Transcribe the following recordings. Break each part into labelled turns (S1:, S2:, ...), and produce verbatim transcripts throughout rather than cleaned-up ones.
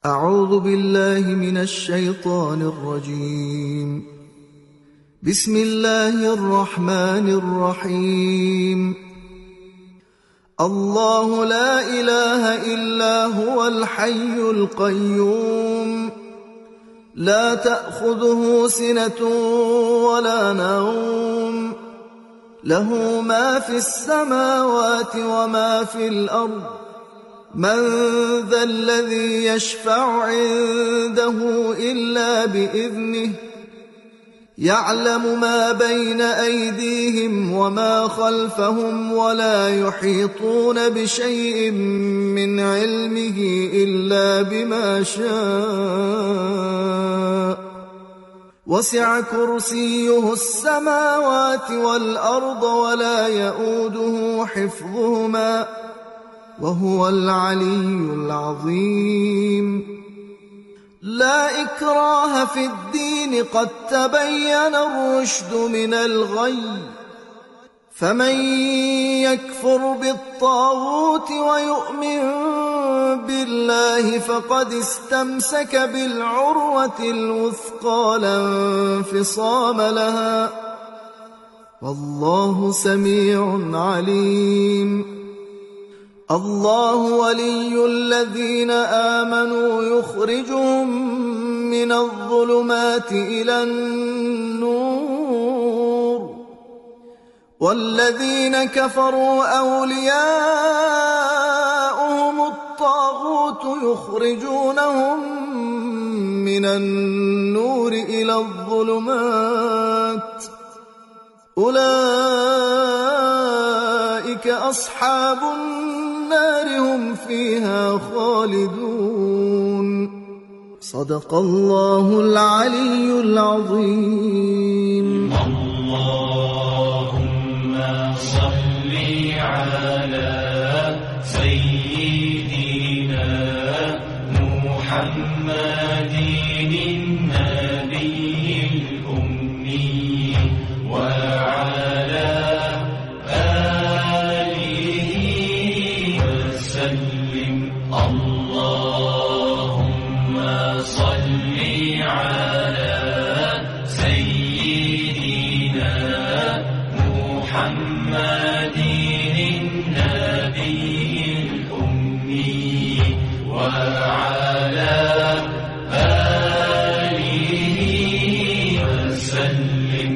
S1: أعوذ بالله من الشيطان الرجيم. بسم الله الرحمن الرحيم. الله لا إله إلا هو الحي القيوم، لا تأخذه سنة ولا نوم، له ما في السماوات وما في الأرض، من ذا الذي يشفع عنده إلا بإذنه، يعلم ما بين أيديهم وما خلفهم، ولا يحيطون بشيء من علمه إلا بما شاء، وسع كرسيه السماوات والأرض ولا يؤوده حفظهما، وهو العلي العظيم. لا إكراه في الدين، قد تبين الرشد من الغي، فمن يكفر بالطاغوت ويؤمن بالله فقد استمسك بالعروة الوثقى لا انفصام لها، والله سميع عليم. الله ولي الذين آمنوا يخرجهم من الظلمات إلى النور، والذين كفروا أولياؤهم الطاغوت يخرجونهم من النور إلى الظلمات، أولئك أصحاب النار هم فيها خالدون. صدق الله العلي العظيم.
S2: اللهم صل على سيدنا محمد النبي الأمي وعلى اللهم صل على سيدنا محمد النبي الأمي وعلى آله وسلم.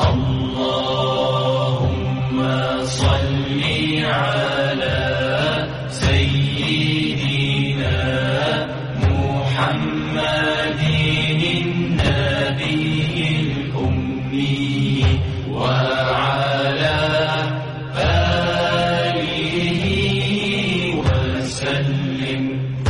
S2: اللهم صل على سيدنا محمد النبي الأمي وعلى آله وسلم.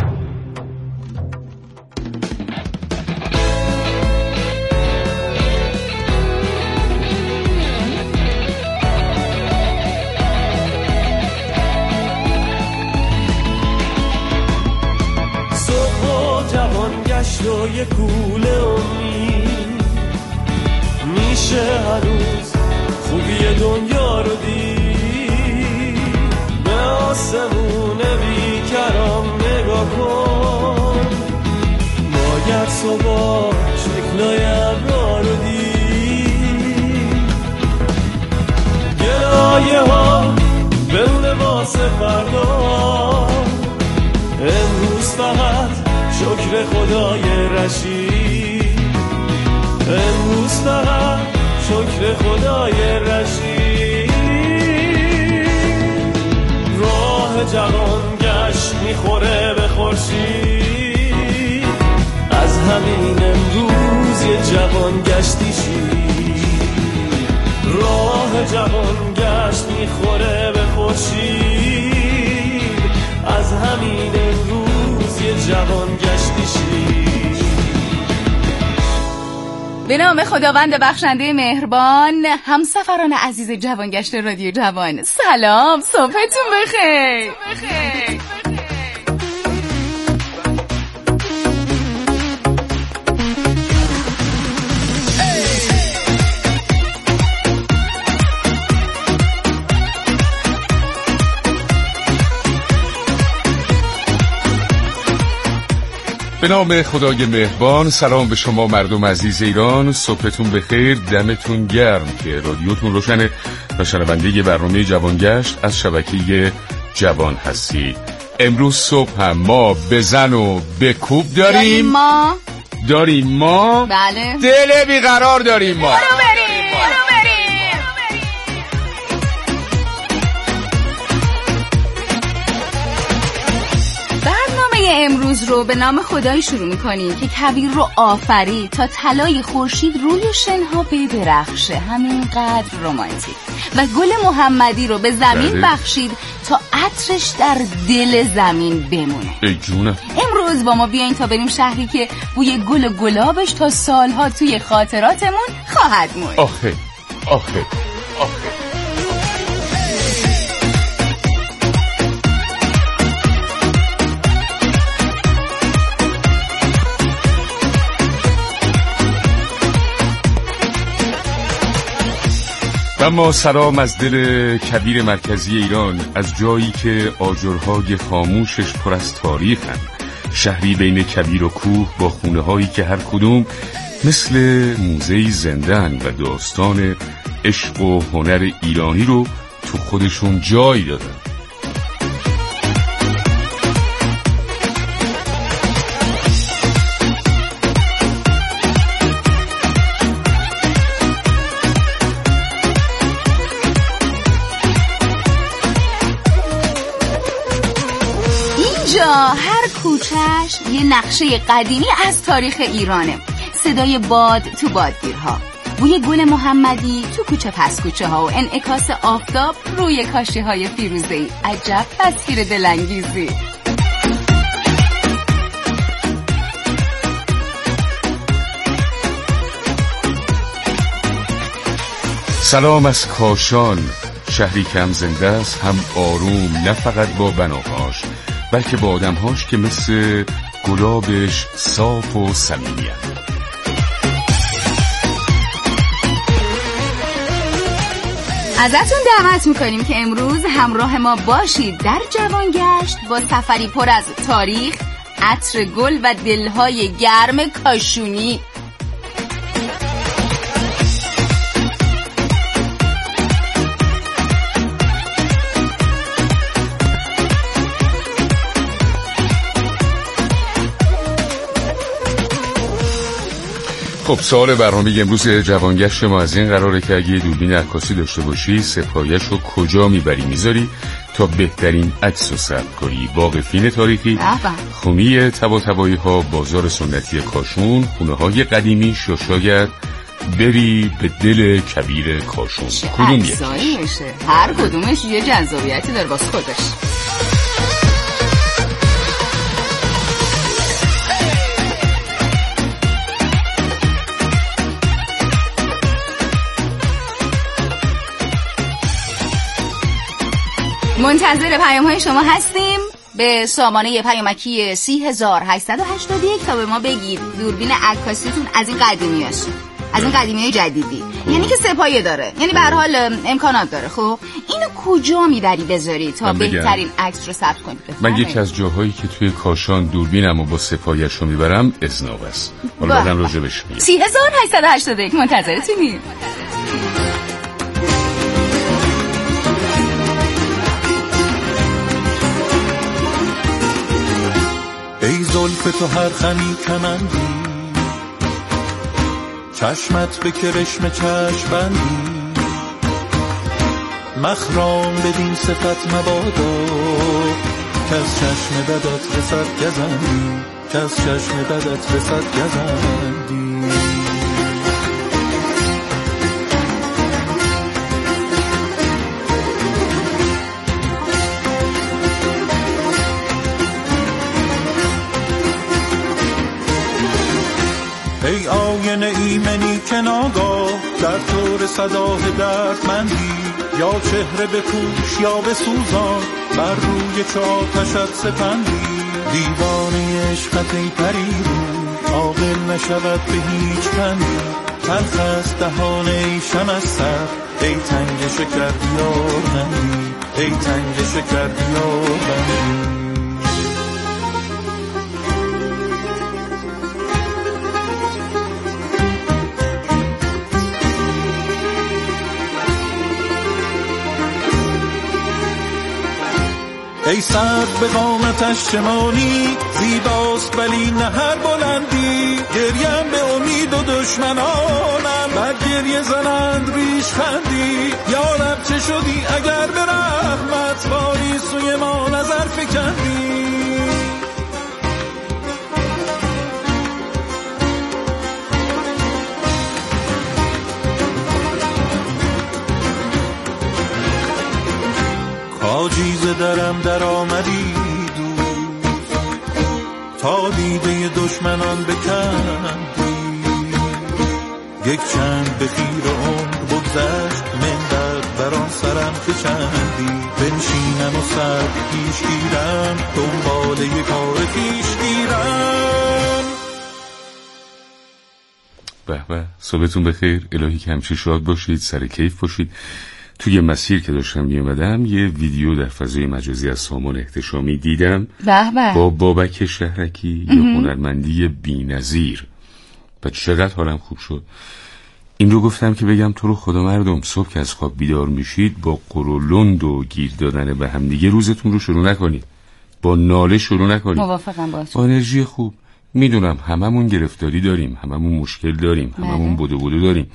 S3: و یه کوله امید میشه هنوز خوبی دنیا رو دید، به آسمون بیکرام نگاه کن، باید صبح شکلای ابرا رو دید، گلایه ها بمونه واسه فردا، امروز فقط شکر خدای رشید، امروز فقط شکر خدای رشید. راه جهان گشت میخوره به خورشید، از همین امروز یه جوان گشتی شید. راه جهان گشت میخوره به خورشید، از همین امروز یه جوان گشتی شید.
S4: به نام خداوند بخشنده مهربان، همسفران عزیز جوانگشت رادیو جوان، سلام، صبحتون بخیر.
S5: به نام خدای مهربان. سلام به شما مردم عزیز ایران، صبحتون بخیر، دمتون گرم که رادیوتون روشنه و شنونده برنامه جوانگشت از شبکه جوان هستید. امروز صبح هم ما بزن و بکوب داریم.
S4: داریم ما
S5: داریم ما
S4: بله
S5: دل بیقرار داریم ما.
S4: برو بریم برو بریم. امروز رو به نام خدایی شروع می‌کنیم که کبیر رو آفرید تا طلای خورشید روی شنها بدرخشه، همینقدر رمانتیک، و گل محمدی رو به زمین بله. بخشید تا عطرش در دل زمین بمونه.
S5: ای جونه.
S4: امروز با ما بیاین تا بریم شهری که بوی گل و گلابش تا سالها توی خاطراتمون خواهد موند.
S5: آخه آخه آخه اما سلام از دل کبیر مرکزی ایران، از جایی که آجرهای خاموشش پر از تاریخن، شهری بین کبیر و کوه با خونه هایی که هر کدوم مثل موزه‌ای زنده‌اند و داستان عشق و هنر ایرانی رو تو خودشون جای دادن.
S4: هر کوچهش یه نقشه قدیمی از تاریخ ایرانه. صدای باد تو بادگیرها، بوی گل محمدی تو کوچه پس کوچه ها و انعکاس آفتاب روی کاشی های فیروزه‌ای. عجب تصویر دلانگیزی.
S5: سلام از کاشان، شهری که هم زنده است هم آروم، نه فقط با بناهاش بلکه با آدمهاش که مثل گلابش صاف و صمیمی‌اند.
S4: ازتون دعوت میکنیم که امروز همراه ما باشید در جوانگشت با سفری پر از تاریخ، عطر گل و دلهای گرم کاشونی.
S5: خب سوال برنامه امروز جوانگشت ما از این قراره که اگه دوربین عکاسی داشته باشی سپایش رو کجا میبری میذاری تا بهترین عکس رو ثبت کنی؟ باغ فین تاریخی، خونی طباطبایی ها، بازار سنتی کاشون، خونه های قدیمی، یا شاید بری به دل کبیر کاشون؟ کدوم یکیش؟
S4: هر کدومش یه جذابیتی داره واسه خودش. منتظر پیام های شما هستیم به سامانه پیامکی سی هزار هشتصد و هشتاد و یک تا به ما بگید دوربین عکاسیتون از این قدیمی هست، از این قدیمی های جدیدی، یعنی که سپایه داره، یعنی به هر حال امکانات داره. خب اینو کجا میبری بذاری تا بهترین عکس رو ثبت کنی؟
S5: من یکی از جاهایی که توی کاشان دوربینمو با سپایش رو میبرم اسناب است. حالا بعدن راجبش میگم.
S4: سی هزار هشتصد و هشتاد و یک منتظرتونیم.
S6: ای زلف تو هر خمی کمندی، چشمت به کرشم چشم بندی، مخرام بدین صفت مبادا که از چشم بدت رسد گزندی، که از چشم بدت رسد گزندی. ای آینه ایمنی که ناگاه در طور صداه دردمندی، یا چهره بپوش یا بسوزان بر روی چو آتشت سپندی. دیوانه عشقت ای پریرو عاقل نشود به هیچ پندی، تلخ است دهان ای شمع سر ای تنگ شکر بیار بندی، ای تنگ شکر بیار بندی. ای سر به قامتش شمالی زیباست ولی نه هر بلندی گریم به امید و دشمنانم بر گریه زنند ریش خندی یارب چه شدی اگر به رحمت باری سوی ما نظر فکندی کاجیز درم در آمدی دوست تا دیده دشمنان بکندی یک چند به خیر عمر بگذشت من در بران سرم که چندی بنشینم و سر پیش گیرم دنبال یک کار پیش گیرم.
S5: به به، صبحتون بخیر. الهی که همیشه شاد باشید، سر کیف باشید. توی مسیر که داشتم میومدم یه ویدیو در فضای مجازی از سامان احتشامی دیدم
S4: به به.
S5: با بابک شهرکی، یه هنرمندی بی‌نظیر و چقدر حالم خوب شد. این رو گفتم که بگم تو رو خدا مردم، صبح که از خواب بیدار میشید با قرولند و گیر دادن به هم دیگه روزتون رو شروع نکنید، با ناله شروع نکنید.
S4: موافقم باهات.
S5: با انرژی خوب. میدونم هممون گرفتاری داریم، هممون مشکل داریم، هممون بدو بدو داریم،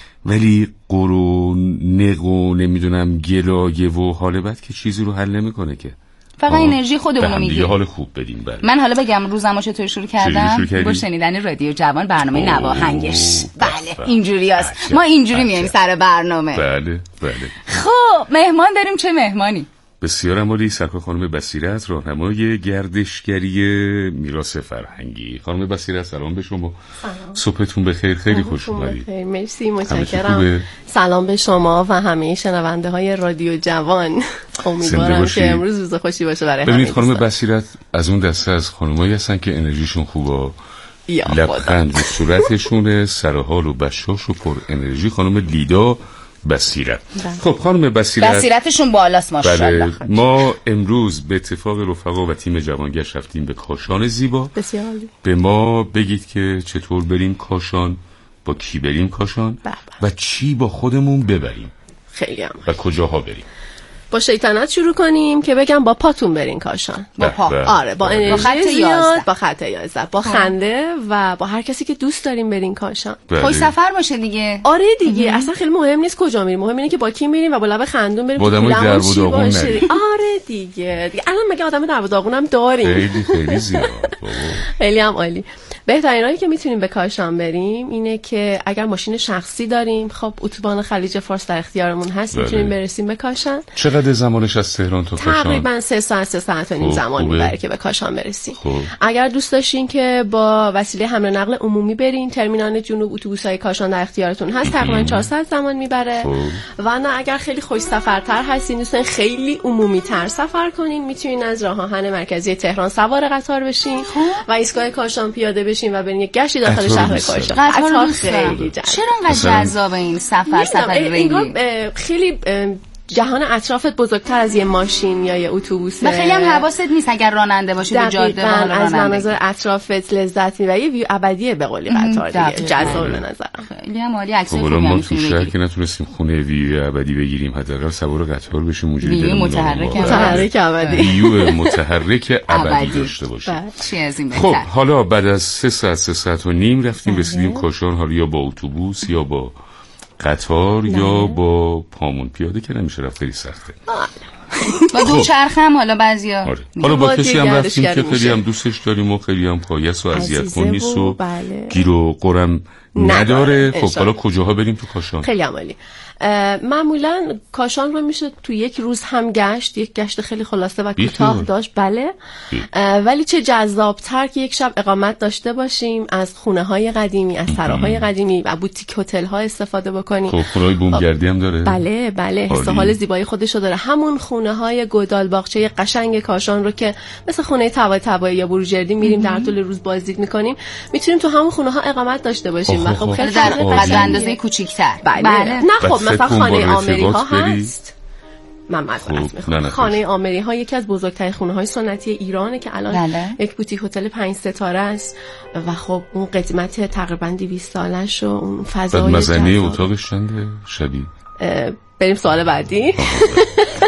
S5: ولی قرو نق و نمیدونم گلایه و حال بد که چیزی رو حل نمیکنه که.
S4: فقط انرژی خودمون رو میگیریم.
S5: حال خوب بدیم. بله.
S4: من حالا بگم روزمو چطور شروع کردم با شنیدن رادیو جوان، برنامه نواهنگش. بله اینجوریاست، ما اینجوری میایم سر برنامه.
S5: بله بله.
S4: خب مهمان داریم. چه مهمانی؟
S5: بسیار عالی. سرکار خانم بصیرت، راهنمای گردشگری میراث فرهنگی. خانم بصیرت سلام به شما.
S7: سلام.
S5: صبحتون بخیر، خیلی خوش اومدید.
S7: مرسی، متشکرم. سلام به شما و همه شنونده های رادیو جوان. امیدوارم که امروز روز خوشی باشه برای همه.
S5: ببینید خانم بصیرت از اون دسته از خانمایی هستن که انرژیشون خوبه، لبخند رو صورتشونه، سر حال و بشاش و پر انرژی. خانم لیدا بصیرت. خب خانم بصیرت
S4: بصیرتشون بالاست ماشاءالله.
S5: بله. ما امروز به اتفاق رفقا و تیم جوانگشت رفتیم به کاشان زیبا.
S7: بسیار عالی.
S5: به ما بگید که چطور بریم کاشان، با کی بریم کاشان
S7: بابا.
S5: و چی با خودمون ببریم.
S7: خیلی هم.
S5: و کجاها بریم.
S7: با شیطنت شروع کنیم که بگم با پاتون برین کاشان.
S4: با پا.
S7: آره، با انرژی زیاد، با خط یازده، با
S4: خب.
S7: خنده و با هر کسی که دوست داریم برین کاشان.
S4: خوش سفر باشه دیگه.
S7: آره دیگه، اصلا خیلی مهم نیست کجا میریم، مهم اینه که با کی میریم و با لب خندون بریم.
S5: آدمای در و داغون نریم.
S7: آره دیگه. دیگه الان مگه آدم در و داغون هم داریم.
S5: خیلی خیلی زیاد.
S7: خیلی هم عالی. بهترین راهی که میتونیم به کاشان بریم اینه که اگر ماشین شخصی داریم، خب اتوبان خلیج فارس در اختیارمون هست، میتونیم برسیم به کاشان.
S5: چقدر زمانش از تهران تا کاشان؟
S7: تقریبا سه ساعت سه ساعت و نیم زمان میبره که به کاشان برسیم.
S5: خوب.
S7: اگر دوست داشتین که با وسیله حمل و نقل عمومی برین، ترمینال جنوب اتوبوس‌های کاشان در اختیارتون هست، تقریبا چهار ساعت زمان میبره.
S5: خوب.
S7: و نه اگر خیلی خوش سفرتر هستین، دوستان خیلی عمومی تر سفر کنین، میتونین از راه آهن مرکزی تهران سوار قطار بشین و ایستگاه کاشان پیاده بشین و برین یک گشتی داخل شهر کاشان.
S4: قطار
S7: خیلی جذاب.
S4: چرا انقدر جذاب این سفر سفر ریلی؟
S7: خیلی جهان اطرافت بزرگتر از یه ماشین یا یه اتوبوسه
S4: و خیلی هم حواست نیست اگر راننده باشی به جاده و
S7: از مناظر اطرافت لذت میبری. یه ویو ابدیه به قولی قطار دیگه، جذاب به نظرم.
S4: خیلی هم عالی. عکسای
S5: خوبی
S4: هم
S5: ما تو
S4: می‌تونیم
S5: شهر
S4: بگیریم.
S5: که نتونستیم خونه ویو ابدی بگیریم، حداقل سوار قطار بشیم اونجوری
S4: ویو متحرک
S7: متحرک ابدی
S5: ویو متحرک ابدی داشته باشیم.
S4: چی از این
S5: خب
S4: بهتر؟
S5: حالا بعد از سه ساعت سه ساعت و نیم رفتیم رسیدیم کاشان، حالا یا با اتوبوس یا با قطار یا با پامون. پیاده که نمیشه رفت، خیلی سخته.
S4: با دوچرخه هم حالا بعضیا.
S5: آره. حالا با کسی هم رفتیم که خیلی
S7: میشه.
S5: هم دوستش داریم و خیلی هم پایس و اذیت کن نیست و
S7: بله.
S5: گیر و قرم نداره. خب
S7: انشالله.
S5: حالا کجاها بریم تو کاشان؟
S7: خیلی عالی. معمولا کاشان رو میشه تو یک روز هم گشت، یک گشت خیلی خلاصه و کوتاه داشت. بله. ولی چه جذابتر که یک شب اقامت داشته باشیم، از خونه های قدیمی، از سراهای قدیمی و بوتیک هتل ها استفاده بکنیم.
S5: خب خونه های بومگردی هم داره؟
S7: بله بله، حس حال زیبایی خودشو داره. همون خونه های گودال باغچه قشنگ کاشان رو که مثل خونه تبا تبا یا بروجردی میریم در طول روز بازدید میکنیم، میتونیم تو همون خونه ها اقامت داشته باشیم. و خب خیلی
S4: در اندازه کوچیک‌تر.
S7: بله. نه خب مثلا خانه آمری ها هست. من معذرت میخوام. خانه آمری ها یکی از بزرگترین خونه های سنتی ایرانه که الان بله. یک بوتیک هتل پنج ستاره است و خب اون قدمت تقریبا دویست سالش و اون فضای
S5: مزنه اتاقش چنده شبیه؟
S7: بریم سوال بعدی.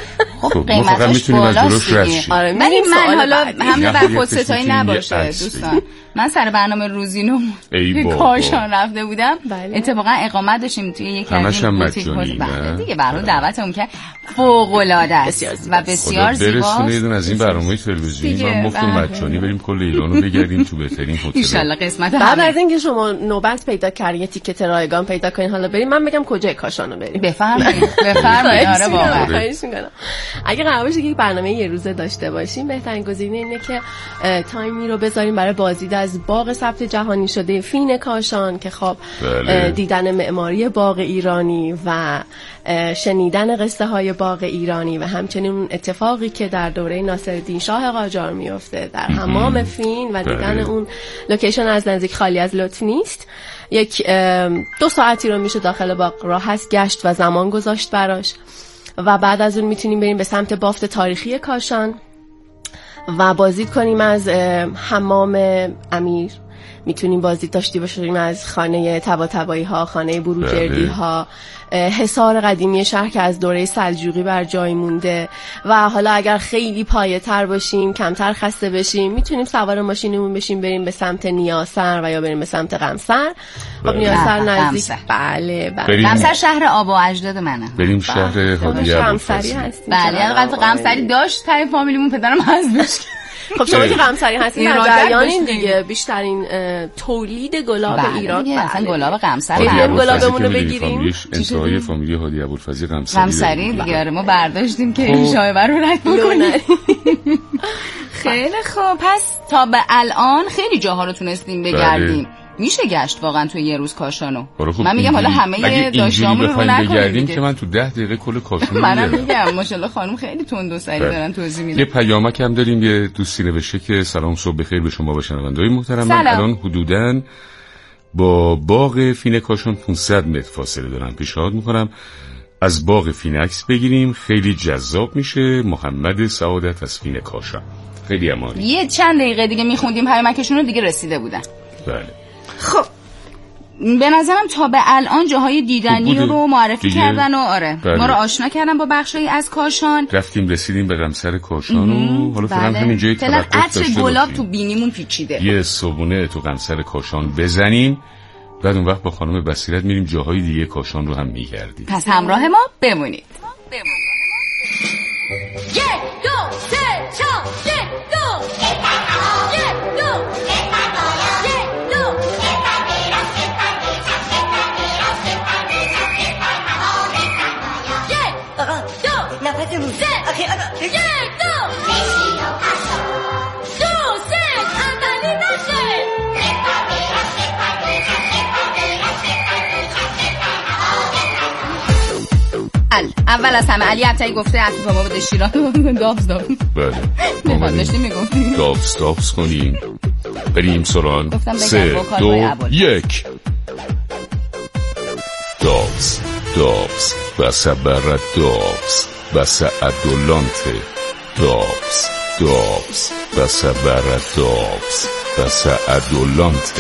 S5: خب ما فقط میتونیم از جلوش رد شیم.
S7: آره
S4: ولی من حالا همه بر
S5: یه
S4: خودستایی
S5: قسمتی
S4: نباشه
S5: یه عکس
S4: دوستان. من سر برنامه روزینو
S5: ای
S4: که
S5: بابا.
S4: کاشان رفته بودم
S7: بله.
S4: اتفاقا اقامت داشتیم توی یک
S5: همش هم
S4: بوتیک
S5: مجانی،
S4: هتل. بله
S5: نه؟
S4: دیگه برای دعوتمون که فوق العاده است
S7: بسیار
S4: و بسیار
S5: خدا برسونه یه
S4: زیباست.
S5: دون از این برنامه تلویزیونی
S4: دیگه،
S5: و مفت و
S4: بله.
S5: مجانی بریم کل ایرانو بگردیم تو بهترین
S4: ان شاء
S5: هتل.
S4: الله قسمت
S7: بعد
S4: همه.
S7: از اینکه شما نوبت پیدا کردین یه تیکت رایگان پیدا کنین حالا بریم من بگم کجای کاشانو بریم.
S4: بفرمایید بفرمایید. آره واقعا
S7: خواهش می‌کنم. اگه قرار باشه که یک برنامه یه روزه داشته باشیم بهترین گزینه اینه که اه، تایمی رو بذاریم برای بازدید از باغ ثبت جهانی شده فین کاشان که خب
S5: بله.
S7: اه، دیدن معماری باغ ایرانی و اه، شنیدن قصه های باغ ایرانی و همچنین اون اتفاقی که در دوره ناصرالدین شاه قاجار میفته در حمام فین و دیدن
S5: بله.
S7: اون لوکیشن از نزدیک خالی از لطف نیست. یک ام، دو ساعتی رو میشه داخل باغ راه هست گشت و زمان گذاشت براش و بعد از اون میتونیم بریم به سمت بافت تاریخی کاشان و بازدید کنیم از ام، حمام امیر. میتونیم بازدید داشته باشیم از خانه طباطبایی ها، خانه بروجردی ها، حصار قدیمی شهر که از دوره سلجوقی بر جای مونده و حالا اگر خیلی پایه تر باشیم کمتر خسته بشیم میتونیم سوار ماشینمون بشیم بریم به سمت نیاسر و یا بریم به سمت قمصر. خب نیاسر
S4: بله،
S7: نزدیک
S4: قمصر.
S7: بله بله
S5: بریم.
S4: قمصر شهر آب و اجداد منه.
S5: بریم شهر هادی
S7: قمصری
S5: ابوالفضل.
S7: هستیم.
S4: بله البته قمصری داشت تای فامیلیمون پدرم حذفش کرد.
S7: خب شما که قمصری هستین در
S4: ایرادت
S7: جریانین
S4: داشتیم.
S7: دیگه بیشترین اه، تولید گلاب
S4: بله،
S7: ایران
S4: دیگه اصلا
S7: بله.
S4: گلاب قمصر
S5: هادی
S7: هم
S4: معروف.
S5: ابوالفضلی
S7: گلابمون رو
S5: که می‌دونی
S7: بگیریم.
S5: فامیلیش انتهای فامیلی هادی ابوالفضلی قمصری
S4: قمصری
S5: داره.
S4: دیگه آره ما برداشتیم که
S5: خب.
S4: این شایبه رو رد بکنیم. خیلی خوب پس تا به الان خیلی جاها رو تونستیم بگردیم. میشه گشت واقعا توی یه روز کاشانو.
S5: آره خب
S4: من میگم حالا
S5: اینجوری-
S4: همه
S5: اگه
S4: داشتامون
S5: اینجوری
S4: رو
S5: بخوایم
S4: نکنیم
S5: بگردیم
S4: دیگه.
S5: که من تو ده دقیقه کل کاشون
S4: منم
S5: میگم.
S4: میگم ماشاءالله خانم خیلی تند و سریع دارن توضیح
S5: یه
S4: میدن.
S5: پیامک هم داریم یه دوستی نوشته که سلام صبح بخیر به شما و شنونده‌های محترم. من
S4: سلام.
S5: الان حدوداً با باغ فین کاشان پانصد متر فاصله دارم. پیشنهاد میکنم از باغ فین عکس بگیریم خیلی جذاب میشه. محمد سعادت از فین کاشان. خیلی عالی.
S4: یه چند دقیقه دیگه میخوندیم پیامکشون رو دیگه رسیده بودن.
S5: بله.
S4: خب به نظرم تا به الان جاهای دیدنی
S5: خوب
S4: رو معرفی
S5: دیگه.
S4: کردن و آره
S5: بله.
S4: ما رو آشنا کردن با بخشایی از کاشان.
S5: رفتیم رسیدیم به قمصر کاشان و حالا فقط همین جایی
S4: فعلا
S5: توقف
S4: عطر
S5: داشته
S4: گلاب
S5: باشیم.
S4: تو بینیمون پیچیده.
S5: یه صبونه تو قمصر کاشان بزنیم بعد اون وقت با خانم بصیرت میریم جاهای دیگه کاشان رو هم میگردیم.
S4: پس همراه ما بمونید.
S8: یک دو سه چهار یک دو یک دو یک دو یک دو نفسمون سه آخه آقا یک دو دو سه عملی نشه
S4: ال اول از همه علی عطایی گفته عطا ما بده شیران دافز دافز
S5: بله
S4: نمی‌خواد داشتیم میگفتیم
S5: دافز دافز کنیم بریم سران.
S4: گفتم بگم
S5: سه
S4: وکال
S5: دو
S4: بای ابوالفضل.
S5: یک دافز دافز بس برد دافز بس ادولانته دافز دافز بس برد دافز بس ادولانته.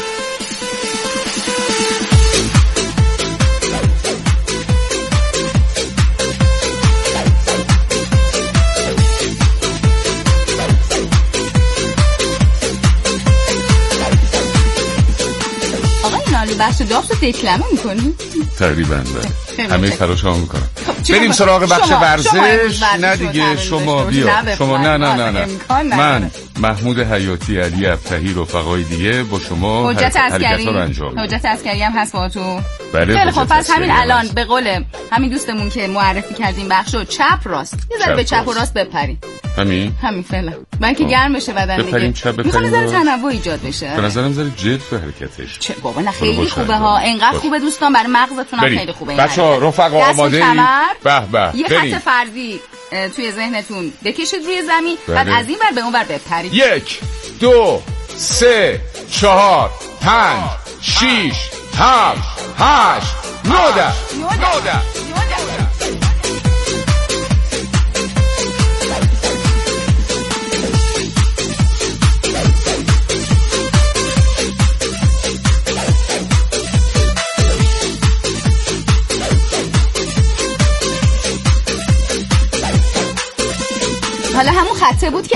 S4: آقا این عالی بخش دافز رو دکلمه میکنی؟
S5: تقریبا بله
S4: خیلی
S5: همه
S4: متشکرم.
S5: تلاش هم میکنم.
S4: چرا
S5: بریم
S4: با-
S5: سراغ بخش
S4: شما-
S5: ورزش.
S4: شما امروز ورزش
S5: نه
S4: رو
S5: دیگه
S4: تحویل
S5: شما
S4: داشته
S5: بیا
S4: باشید.
S5: شما نه نه نه نه
S4: امکان نداره.
S5: من محمود حیاتی علی ابطحی رفقای دیگه با شما
S4: حجت
S5: حرکت
S4: عسکری
S5: رو انجام میدیم.
S4: حجت عسکری هم هست با تو.
S5: بله
S4: خیلی خب
S5: حجت
S4: پس همین
S5: عسکری هم
S4: الان
S5: هست.
S4: به قول همین دوستمون که معرفی کردیم بخشو چپ راست یه ذره
S5: چپ
S4: به چپ و
S5: راست.
S4: راست بپریم.
S5: همین
S4: همین فعلا من که گرم بشه بدن
S5: بپریم
S4: دیگه
S5: چپ، بپریم
S4: میخوام ذره
S5: راست.
S4: تنوع ایجاد بشه.
S5: به نظرم ذره جلف حرکتش.
S4: چه بابا نه
S5: حالا
S4: خیلی
S5: باشه،
S4: خوبه
S5: باشه.
S4: ها انقدر
S5: باشه.
S4: خوبه دوستان برای مغزتون هم
S5: بریم.
S4: خیلی خوبه.
S5: بچه‌ها رفقا
S4: دست و
S5: آماده
S4: کمر،
S5: به به
S4: یه
S5: بریم.
S4: خط فرضی اه، توی ذهنتون بکشید روی زمین
S5: بله.
S4: بعد از این ور به اون ور بپرید.
S5: یک دو سه چهار پنج شیش هفت هشت نوده نوده.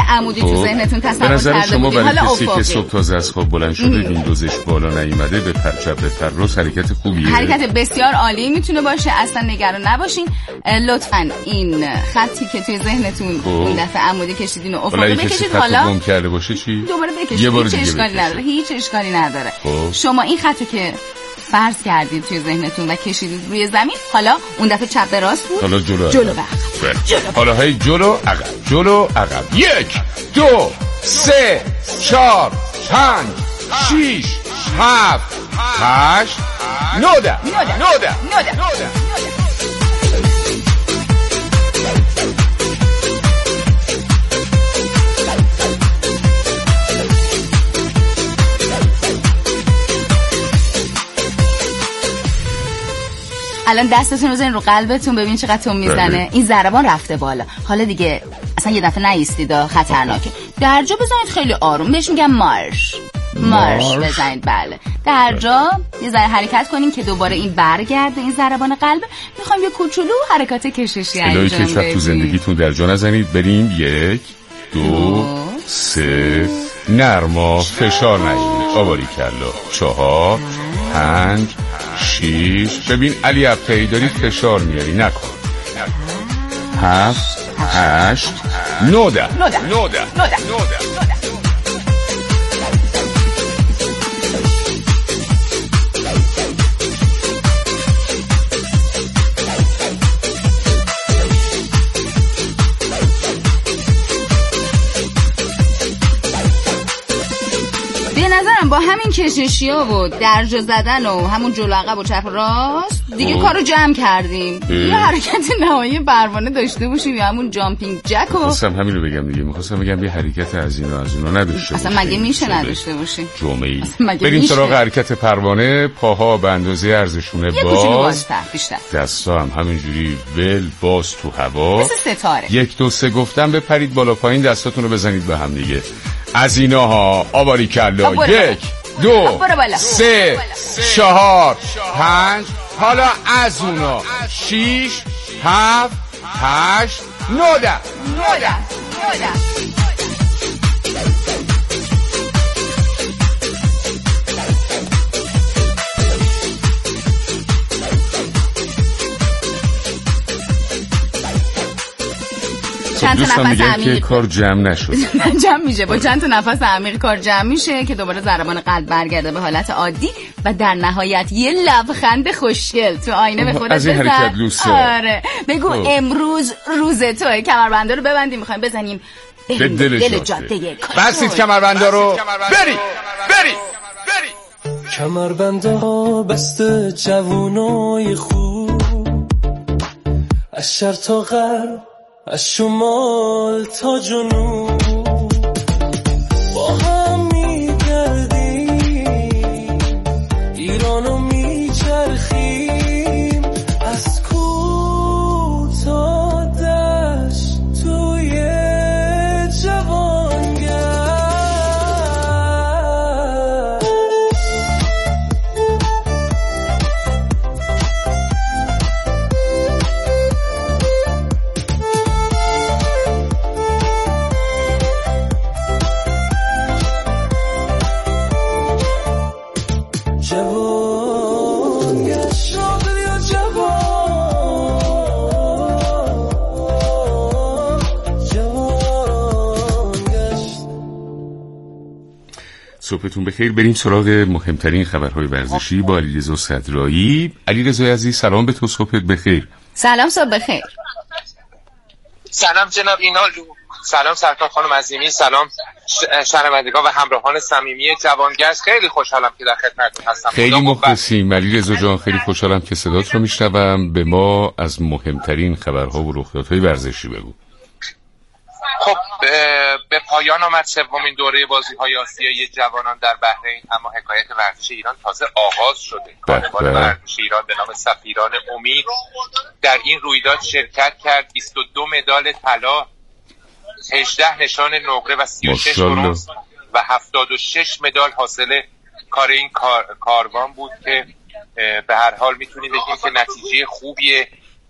S4: عمودی تو ذهنتون تصور
S5: به نظر
S4: کرده
S5: شما
S4: بودید.
S5: برای
S4: حالا
S5: کسی که صبح تازه از خواب بلند شده ویندوزش بالا نیومده به پرچپ به پرروز حرکت خوبیه.
S4: حرکت بسیار عالی میتونه باشه، اصلا نگران نباشین. لطفاً این خطی که توی ذهنتون اون دفعه عمودی کشیدین و افقی بکشید. حالا
S5: گم کرده باشه چی؟
S4: دوباره بکشید. هیچ اشکالی نداره. هیچ اشکالی نداره. شما این خطو که فرض کردید توی ذهنتون و کشیدید روی زمین، حالا اون دفعه چپ به راست بود،
S5: حالا جلو
S4: جلو به عقب.
S5: حالا هی جلو عقب جلو عقب. یک دو سه چهار پنج شیش هفت هشت نوده نوده نوده.
S4: الان دستتون رو بزنین رو قلبتون، ببین چقدر تون میزنه. این ضربان رفته بالا. حالا دیگه اصلا یه دفعه نایستید، خطرناکه. درجا بزنید خیلی آروم، بهش میگم مارش مارش بزنید. بله درجا یه ذره حرکت کنین که دوباره این برگرده این ضربان قلب. میخوایم یه کوچولو حرکات کششی انجام بدیم.
S5: الهی که تو زندگیتون درجا نزنید. بریم یک دو سه نرما، فشار نگیرید. آباری کلا. چهار پنج شیش. ببین علی ابتایی داری فشار میاری، نکن. هفت هشت نوده
S4: نوده
S5: نوده نوده.
S4: به نظرم با همین کششی ها و درجا زدن و همون جلو عقب و چپ راست دیگه
S5: اوه.
S4: کارو جمع کردیم. یه حرکت نهایی پروانه داشته باشیم یا همون جامپینگ جک و
S5: میخواستم همین رو بگم دیگه. میخواستم بگم یه حرکت از اینا از اونا نداشته
S4: اصلا
S5: باشیم.
S4: مگه میشه نداشته باشیم؟
S5: جمعه‌ای بریم سراغ حرکت پروانه. پاها به اندازه ارزشونه باز، دستا هم همینجوری ول باز تو هوا
S4: مثل ستاره.
S5: یک دو سه گفتم بپرید بالا پایین، دستاتون رو بزنید به هم دیگه. از اینا ها آباری کلا. یک دو سه چهار پنج. حالا از اونا شیش هفت هشت نوده نوده نوده. چند تا نفس عمیق کار جمع نشد.
S4: جمع میشه با چند تا نفس عمیق کار جمع میشه که دوباره ضربان قلب برگرده به حالت عادی و در نهایت یه لبخند خوشگل تو آینه به خودت بزن.
S5: از این حرکت لوسه.
S4: آره بگو اوه. امروز روز توئه. کمربنده رو ببندیم، میخوایم بزنیم
S5: به دل, دل جاده. بسید کمربنده رو. بری بری بری.
S3: کمربنده ها بسته جوونای خوب، از شرق تا غرب، از شمال تا جنوب، با هم میگردیم ایرانو میچرخیم، از کوه تا دشت توی جوانگر.
S5: صبحتون بخیر. بریم سراغ مهمترین خبرهای ورزشی با علیرضا صدرایی. علیرضا عزیز سلام به تو، صبحت بخیر.
S4: سلام، صبح بخیر.
S9: سلام جناب اینالو، سلام سرکار خانم عظیمی، سلام شنوندگان و همراهان صمیمی جوانگشت. خیلی خوشحالم که در خدمتتون هستم.
S5: خیلی مخلصیم علیرضا جان، خیلی خوشحالم که صدات رو میشنوم. به ما از مهمترین خبرها و رخدادهای ورزشی بگو.
S9: خب به پایان آمد سومین دوره بازی‌های آسیایی جوانان در بحرین، اما حکایت ورزش ایران تازه آغاز شده. کاروان ورزش ایران به نام سفیران امید در این رویداد شرکت کرد. بیست و دو مدال طلا، هجده نشان نقره و سی و شش برنز و هفتاد و شش مدال حاصل کار این کار... کاروان بود که به هر حال میتونیم بگیم که نتیجه خوبیه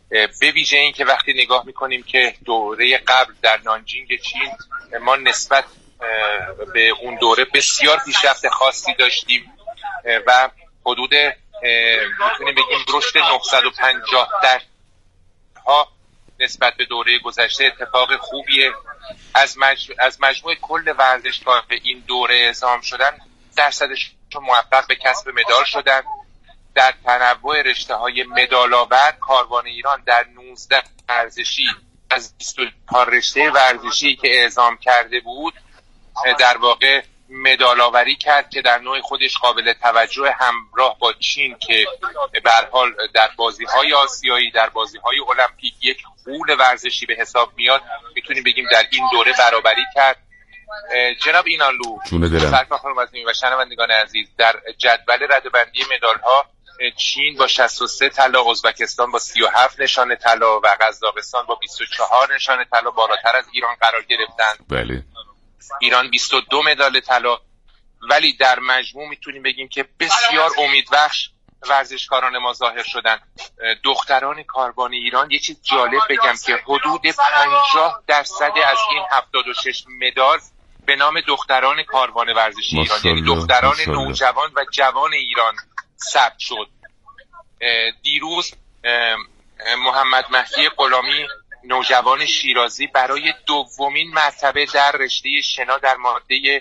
S9: به ویژه این که وقتی نگاه میکنیم که دوره قبل در نانجینگ چین ما نسبت به اون دوره بسیار پیشرفت خاصی داشتیم و حدود میتونیم بگیم رشد نهصد و پنجاه درصد ها نسبت به دوره گذشته اتفاق خوبیه. از مج... از مجموع کل ورزشگاه به این دوره اعزام شدن درصدش موفق به کسب مدال شدن. در تنوع رشته‌های مدال‌آور کاروان ایران در نوزده ورزشی از بیست و چهار رشته ورزشی که اعزام کرده بود در واقع مدال‌آوری کرد که در نوع خودش قابل توجه، همراه با چین که به هر حال در بازی‌های آسیایی، در بازی‌های المپیک یک غول ورزشی به حساب میاد، میتونیم بگیم در این دوره برابری کرد. جناب اینانلو، سرکار خانم عزیزی و شنوندگان عزیز، در جدول رده‌بندی مدال‌ها چین با شصت و سه طلا، ازبکستان با سی و هفت نشانه طلا و قزاقستان با بیست و چهار نشانه طلا بالاتر از ایران قرار گرفتند.
S5: بله.
S9: ایران بیست و دو مدال طلا، ولی در مجموع میتونیم بگیم که بسیار امیدبخش ورزشکاران ما ظاهر شدن. دختران کاروان ایران، یه چیز جالب بگم که حدود پنجاه درصد از این هفتاد و شش مدال به نام دختران کاروان ورزشی ایران، یعنی دختران نوجوان و جوان ایران ثبت شد. دیروز محمد مهدی غلامی نوجوان شیرازی برای دومین مرتبه در رشته شنا در ماده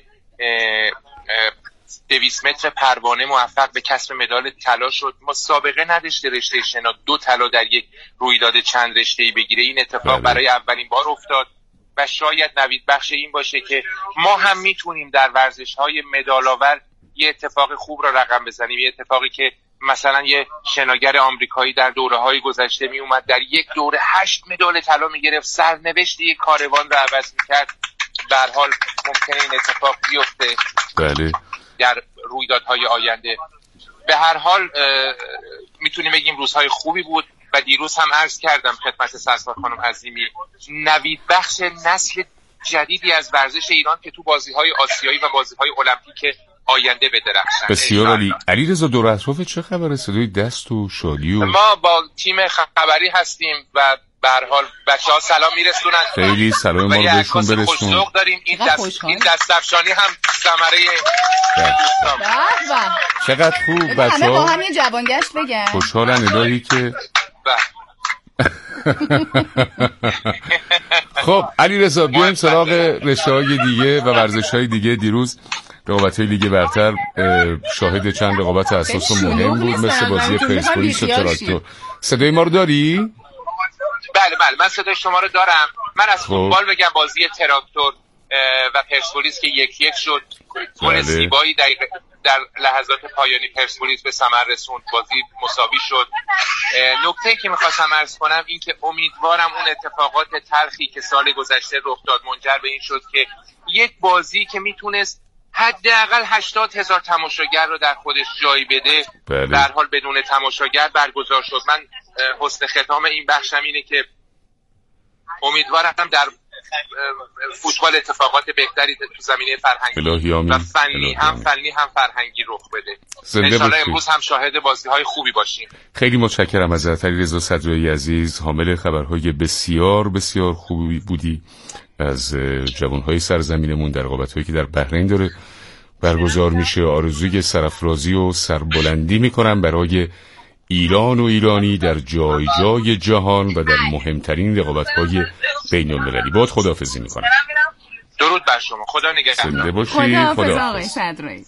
S9: دویست متر پروانه موفق به کسب مدال طلا شد. ما سابقه نداشته رشته شنا دو طلا در یک رویداد چند رشته‌ای بگیره. این اتفاق برای اولین بار افتاد و شاید نوید بخش این باشه که ما هم میتونیم در ورزش‌های مدال‌آور یه اتفاق خوب را رقم بزنیم. یه اتفاقی که مثلا یه شناگر آمریکایی در دوره‌های گذشته می اومد در یک دوره هشت مدال طلا میگرفت، سرنوشت یک کاروان را عوض میکرد. به هر حال ممکنه این اتفاق بیفته
S5: بله
S9: در رویدادهای آینده. به هر حال میتونیم بگیم روزهای خوبی بود و دیروز هم عرض کردم خدمت سرکار خانم عظیمی، نوید بخش نسل جدیدی از ورزش ایران که تو بازی‌های آسیایی و بازی‌های المپیک آینده بدرخشن.
S5: بسیار عالی. علیرضا دور اطراف چه خبره؟ صدای دست و شادی و
S9: ما با تیم خبری هستیم و به هر حال بچه‌ها سلام میرسونن.
S5: خیلی سلام ما رو بهشون برسون.
S9: خوش‌ذوق داریم. این دست این دستفشانی هم ثمره
S4: دوستان.
S5: چقدر خوب بچه‌ها
S4: با هم یه جوانگشت بگن.
S5: خوشحالن الهی که خب علیرضا بیایم سراغ رشته‌های دیگه و ورزش‌های دیگه. دیروز رقابت‌های لیگ برتر شاهد چند رقابت اساس و مهم بود، مثل بازی پرسپولیس و تراکتور. صدای ما رو داری؟
S9: بله بله من صدای شما رو دارم. من از فوتبال بگم بازی تراکتور و پرسپولیس که یک یک شد، گل زیبایی در در لحظات پایانی پرسپولیس به ثمر رسوند، بازی مساوی شد. نکته‌ای که می‌خواستم عرض کنم این که امیدوارم اون اتفاقات تلخی که سال گذشته رخ داد منجر به این شد که یک بازی که میتونست حداقل هشتاد هزار تماشاگر رو در خودش جای بده به هر حال بدون تماشاگر برگزار شد. من حسن ختام این بخشم اینه که امیدوارم در فوتبال اتفاقات بهتری تو زمینه فرهنگی و فنی هم فنی هم فرهنگی رخ بده. انشالله امروز هم شاهد بازی‌های خوبی باشیم.
S5: خیلی متشکرم ازت علیرضا صدرایی عزیز، حامل خبرهای بسیار بسیار خوبی بودی از جوانهای سرزمینمون در رقابت‌هایی که در بحرین داره برگزار میشه. آرزوی سرافرازی و سربلندی میکنم برای ایران و ایرانی در جای جای جهان و در مهمترین رقابت‌های بین‌المللی. باهات خداحافظی میکنم.
S9: درود بر شما. خدا نگهدار.
S5: زنده باشی.
S4: خداحافظ آقای صدرایی.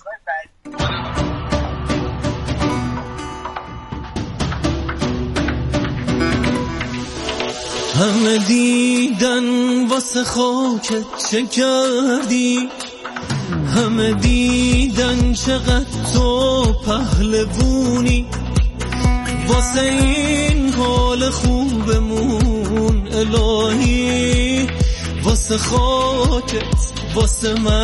S3: همه دیدن واسه خاکت چه کردی، همه دیدن چقدر تو پهلوونی، واسه این حال خوبمون الهی، واسه خاکت واسه من